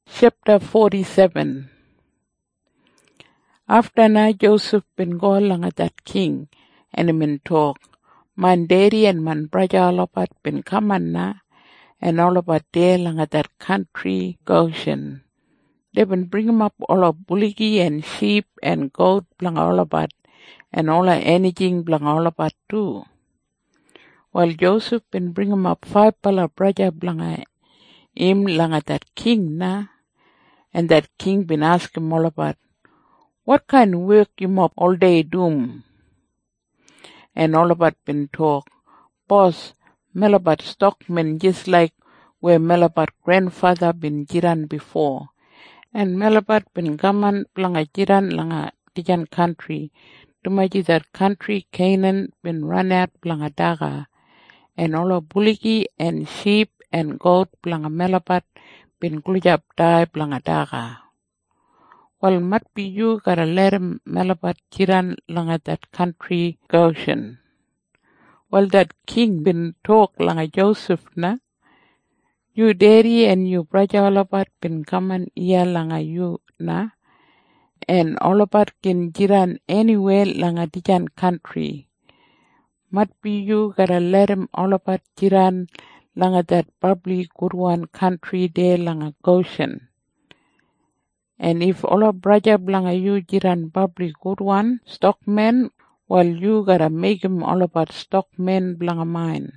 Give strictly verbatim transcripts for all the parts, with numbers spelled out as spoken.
Chapter forty-seven. After na Joseph bin go along at that king, and him in talk, man daddy and man brother all about bin come on na, and all about there along at that country Goshen. They been bring him up all of bullocky and sheep and goat blang all about, and all of anything blang all about too. While Joseph been bring him up five pala brother blang him lang at that king na, and that king been ask him all about, what kind of work you mop all day doom? And all about been talk, boss, Melabat stockman just like where Melabat grandfather been jiran before. And Melabat been gaman planga jiran langa tijan country. Tumaji that country Canaan been run out planga daga. And all of bullocky and sheep and goat planga Melabat been glujab die planga daga. Well, mat be you gotta let him Melabat jiran langa that country Goshen. Well, that king been talk langa Joseph na. You daddy and you brother all about been coming here langa you na. And all about can jiran anywhere langa dijan country. Mat be you gotta let him all about jiran langa that probably good one country there langa Goshen. And if all of brother blanga you jiran probably good one stockman, well you gotta make him all about stockman blanga mine.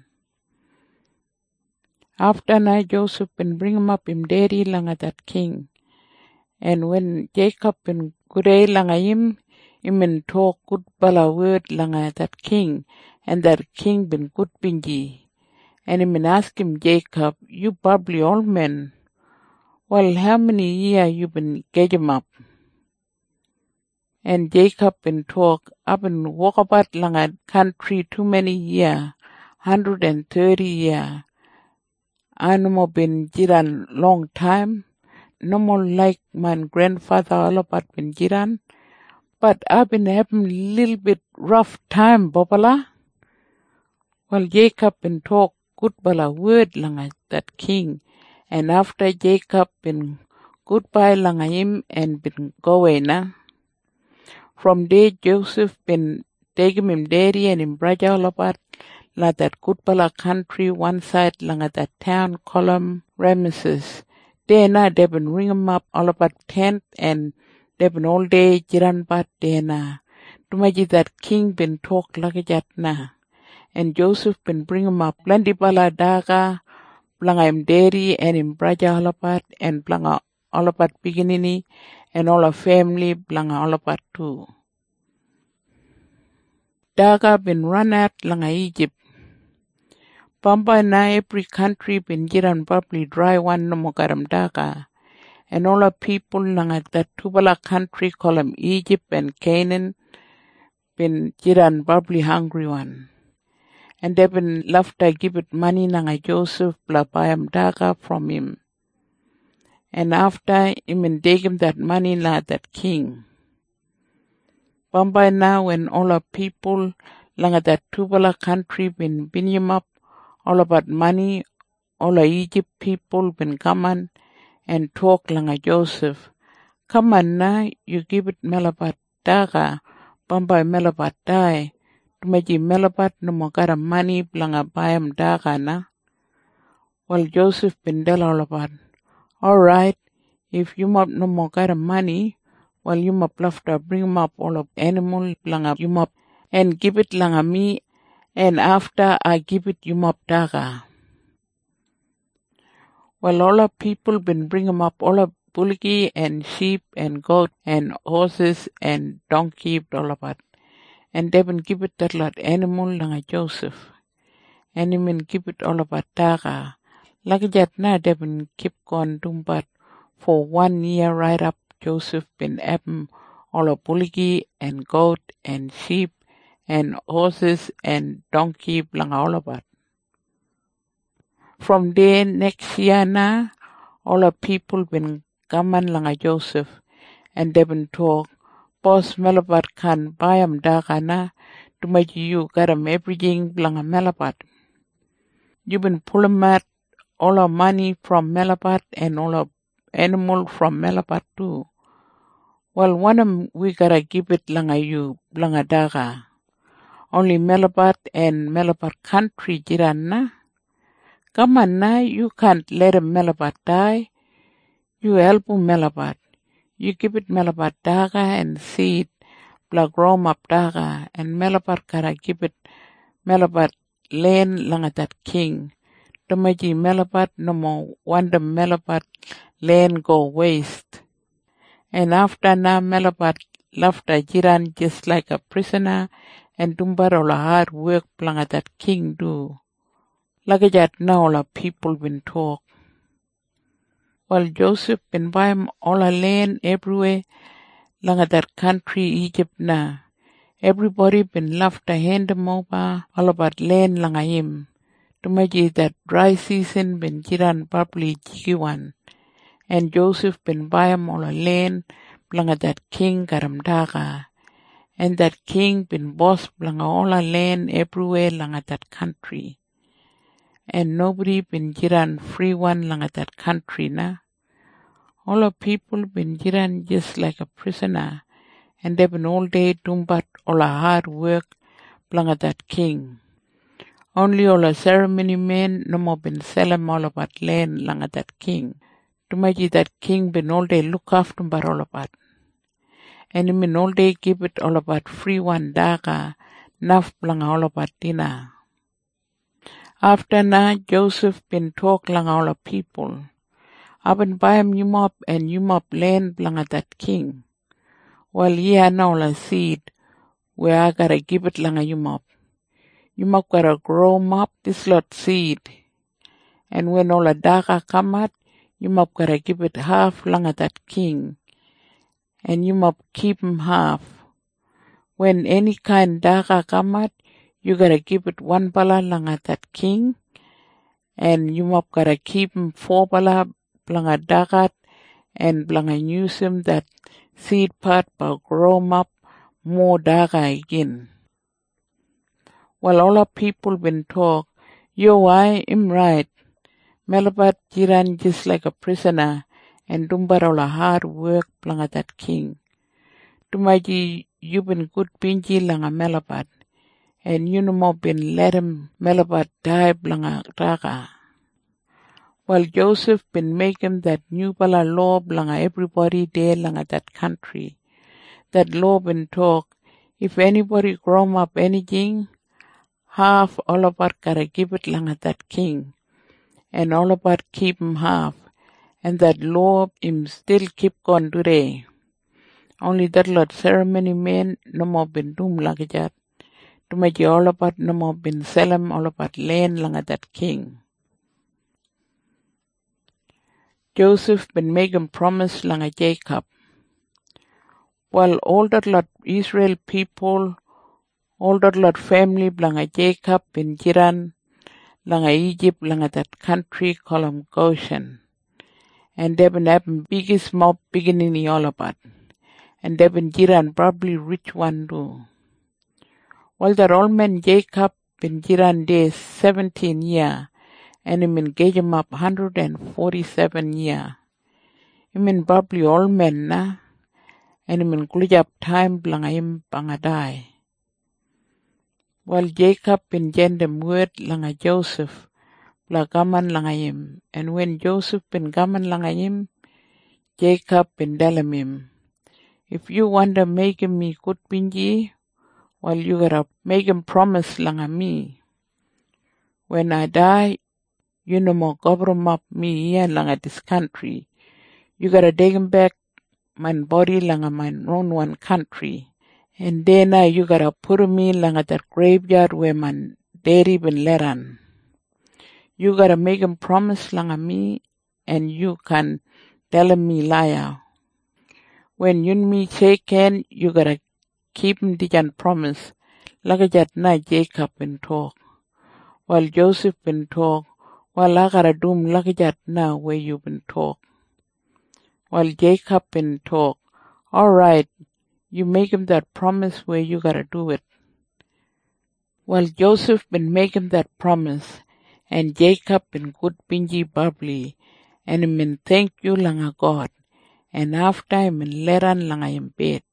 After na Joseph been bring him up him daddy langa that king. And when Jacob been good day langa him, him been talk good bala word langa that king, and that king been good bingy. And him been ask him Jacob, you probably old man. Well, how many years you been get him up? And Jacob been talk, I've been walk about langa country too many years, hundred and thirty years. I no more been jiran long time, no more like my grandfather all about been jiran, but I've been having a little bit rough time, Bobala. Well, Jacob been talk good bala word langa that king. And after Jacob been goodbye langa him and been go away na. From there Joseph been taking him daddy and him brother all about like that goodbye country one side langa that town column Ramesses. There na they been ring him up all about tent and they been all day jiran bat there na. Tumaji that king been talk like that na. And Joseph been bring him up plenty bala daga. Blanga him daddy and him brother all about and blanga all about beginning and all of family blanga all about too. Daga been run out langa Egypt. Pamba na every country been jiran probably dry one no more garam daga. And all of people langa that tubala country call them Egypt and Canaan been jiran probably hungry one. And they've been left to give it money nanga Joseph bla buy him daga from him. And after him and take him that money la that king. Bombay now when all the people langa that tubala country been bin him up all about money, all the Egypt people been come on and talk langa Joseph. Come on na, you give it Melabat daga, Bombay Melabat die. Tumaji Melabat no more got a money blanga bayam daga na. Well, Joseph been tell all about, all right, if you mop no more got a money, well, you mop love to bring him up all of animal blanga you mop and give it langa me, and after I give it you mop daga. Well, all of people been bring him up all of bullocky and sheep and goat and horses and donkey all about. And they been give it that lot animal langa Joseph. And he been give it all about daga. Like that now they been keep going doing but for one year right up Joseph been having all of bullocky and goat and sheep and horses and donkey langa all about. From there next year now all of people been gaman langa Joseph and they been talk. Boss Melabat can buy him daga na to make you got him everything blanga Melabat. You been pulling out all our money from Melabat and all of animal from Melabat too. Well, one of we gotta give it langa you, langa daga. Only Melabat and Melabat country jiran na. Come on na, you can't let a Melabat die. You help Melabat. You give it Melabat daga and seed, bla grow up daga, and Melabat gotta give it Melabat land langa that king. Tomaji Melabat no more wonder Melabat land go waste. And after na Melabat left a jiran just like a prisoner and dumbar all the hard work langa that king do. Like that now all the people been talk. While Joseph been buy him all the land everywhere langa that country Egypt na. Everybody been left to hand him over all about land langa him. To make that dry season been jiran probably jiwan. And Joseph been buy him all the land langa that king Garamdaga. And that king been boss langa all the land everywhere langa that country. And nobody been jiran free one langa that country na. All the people been jiran just like a prisoner. And they been all day doing but all the hard work langa that king. Only all the ceremony men no more been selling all about land langa that king. To make that king been all day look after but all about. And he been all day give it all about free one daga, naf langa all about dinner. After na Joseph been talk langa all the people. I've been buy him you up and you up land langa that king. Well, yeah, now la seed, where I gotta give it langa you up. You must gotta grow up this lot seed. And when all the daga come out, you must gotta give it half langa that king. And you must keep him half. When any kind daga come out, you gotta give it one bala langa that king. And you must gotta keep him four bala langa dagat. And langa use him that seed part but grow up more daga again. Well, all the people been talk, yo, I am right. Melabat jiran just like a prisoner and dumbar all the hard work langa that king. Tumaji, you been good pinji langa Melabat. And you no more been let him Melabat die langa daga. Well, Joseph been making that new bala law langa everybody there langa that country. That law been talk, if anybody grow up anything, half all about gotta give it langa that king. And all about keep him half. And that law him still keep going today. Only that lot ceremony men no more been doom like that. To make you all about no more been sell him all about land langa that king. Joseph been making promise langa Jacob. Well, all that lot Israel people, all that lot family langa Jacob been jiran langa Egypt langa that country called him Goshen. And they been having biggest mob beginning all about. And they been jiran probably rich one too. Well, that old man Jacob been jiran there seventeen year. And him engage him up one hundred forty-seven year. Him in probably all men na. And him in glue up time blanga him bangadai. Well, Jacob been jendem word langa Joseph. Bla gaman langa him. And when Joseph been gaman langa him, Jacob been dalem him. If you want to make me good pinji, well, you gotta make him promise langa me. When I die, you no more govern up me here langa this country. You gotta take him back my body langa my own one country. And then uh, you gotta put me langa that graveyard where my daddy been let on. You gotta make him promise langa me and you can tell me liar. When you and me shake hand, you gotta keep him the promise. Like that na Jacob been talk. While Joseph been talk, while I gotta do like that now where you been talk. While Jacob been talk, all right, you make him that promise where you gotta do it. While Joseph been making that promise, and Jacob been good pingy bubbly, and min thank you langa God. And after min leran langa in bed.